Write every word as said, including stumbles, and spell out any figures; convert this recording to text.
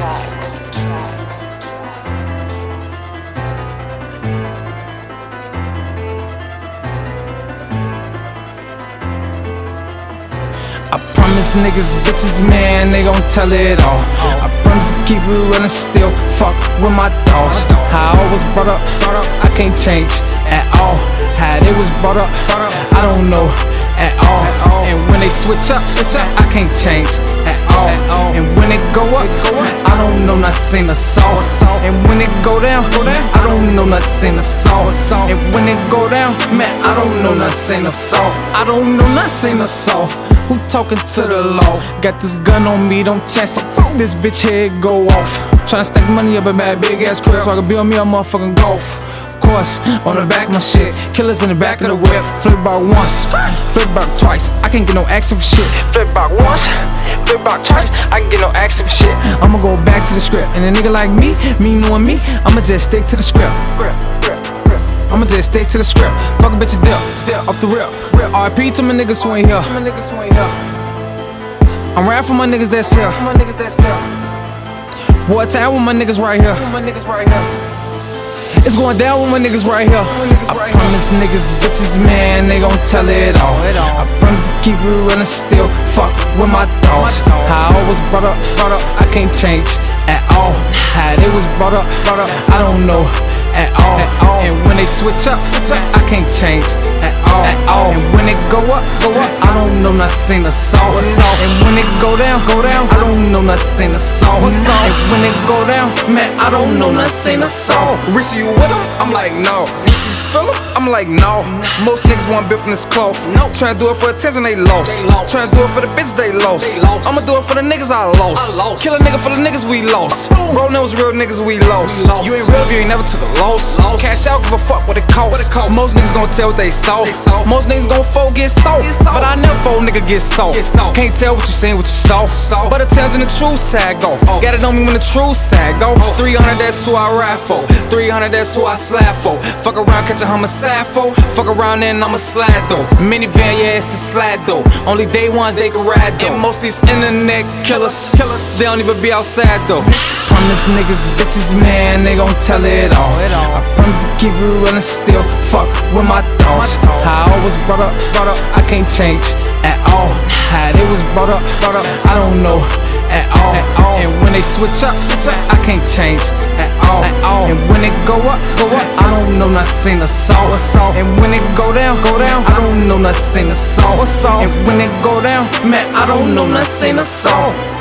I promise niggas, bitches, man, they gon' tell it all. I promise to keep it real and still fuck with my dogs. How I was brought up, I can't change at all. How they was brought up, I don't know at all. And when they switch up, I can't change at all. And when it go up, I don't know nothing a soul. And when it go down, I don't know nothing a soul. And when it go down, man, I don't know nothing a soul. I don't know nothing a soul. Who talking to the law? Got this gun on me, don't chance it. This bitch head go off. Tryna stack money up in that big ass crib so I can build me a motherfucking golf. Course, on the back of my shit. Killers in the back of the whip. Flip about once, flip about twice. I can't get no action for shit. Flip about once, flip about twice. I can get no action for shit. I'ma go back to the script. And a nigga like me, me knowing me, I'ma just stick to the script. I'ma just stick to the script. Fuck a bitch a dip, off the rip. R I P to my niggas who ain't here. I'm rapping for my niggas that's here. Boy, time with my niggas right here. It's going down with my niggas right here. I promise niggas, bitches, man, they gon' tell it all. I promise to keep it real and still fuck with my dogs. How I was brought up, I can't change at all. How they was brought up, I don't know at all. And when they switch up, I can't change at all. And when it go up, I don't know nothing a soul. And when it go down, I don't know nothing a soul. And when it go down, man, I don't know nothing a soul. Rich, you with him? I'm like, no. Rich, you feel him? I'm like, no. Most niggas want built from this cloth. Tryna do it for attention, they lost. Tryna do it for the bitch, they lost. I'ma do it for the niggas I lost. Kill a nigga for the niggas we lost. Roll those real niggas we lost. You ain't real if you ain't never took a loss. Cash out, give a fuck what it cost. Most niggas gon' tell what they saw. Most niggas gon' fold, get sold. But I never fold, nigga get sold. Can't tell what you seen, what you saw. But it tells when the true side go. Gotta know me when the true side go. three hundred, that's who I ride for. three hundred, that's who I slap for. Fuck around, catch a homicide for. Fuck around, then I'ma slide though. Minivan, yeah, it's the slide though. Only day ones they can ride though. And most these internet killers, they don't even be outside though. Promise niggas, bitches, man, they gon' tell it all. I promise to keep it real and still fuck with my dogs. How I was brought up, I can't change at all. How they was brought up, I don't know at all. And when they switch up, I can't change at all. And when it go up, I don't know nothing a soul. And when it go down, I don't know nothing a soul. And when it go down, man, I don't know nothing a soul.